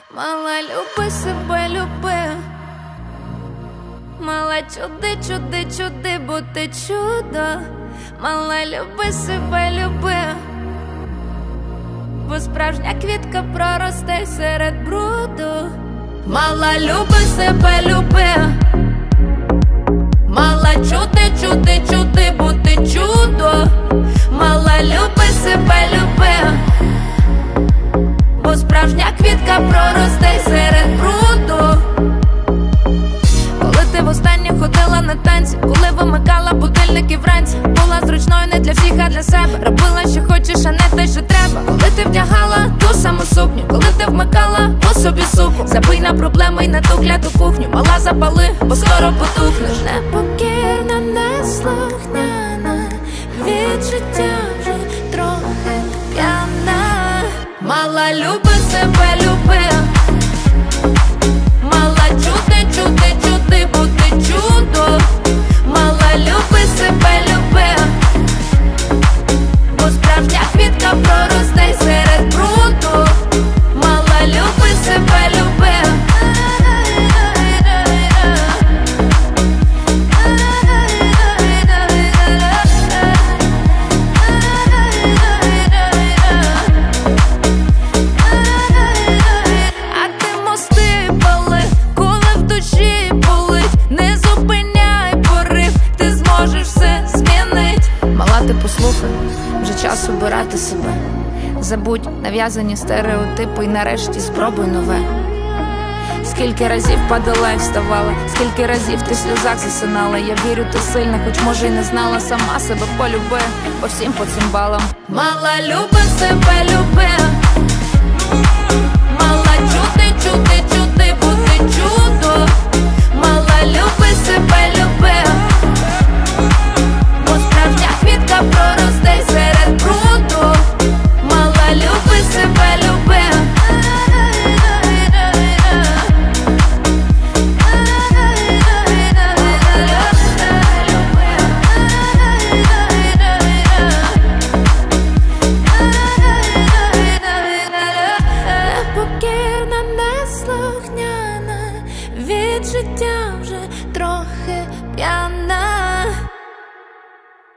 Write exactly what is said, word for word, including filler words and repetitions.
Мала, люби себе, люби. Мала, чуди, чуди, чуди, бо ти чудо. Мала, люби себе, люби. Бо справжня квітка проросте серед бруду. Мала, люби себе, люби. Мала, чуди, чуди, чуди, бо ти чудо. Мала, люби себе, люби. Бо справжня квітка проросте серед бруду. Коли ти востаннє ходила на танці, коли вимикала будильники вранці, була зручною не для всіх, а для себе. Робила, що хочеш, а не те, що треба. Коли ти вдягала ту саму сукню, коли ти вмикала по собі суку. Забий на проблеми й на ту кляту кухню. Мала, запали, бо скоро потухнеш. Непокірна, неслухняна, відчуття вже трохи п'яна. Мала, люби себе, люби. Мала, чуди, чуди, чуди, бо ти чудо. Мала, люби себе, люби. Бо справжня квітка проросте серед бруду. Мала, люби себе, люби. Ти послухай, вже час обирати себе. Забудь нав'язані стереотипи і нарешті спробуй нове. Скільки разів падала і вставала, скільки разів ти в сльозах засинала. Я вірю, ти сильна, хоч може й не знала. Сама себе полюби, по всім по цим балам. Мала, люби себе, люби.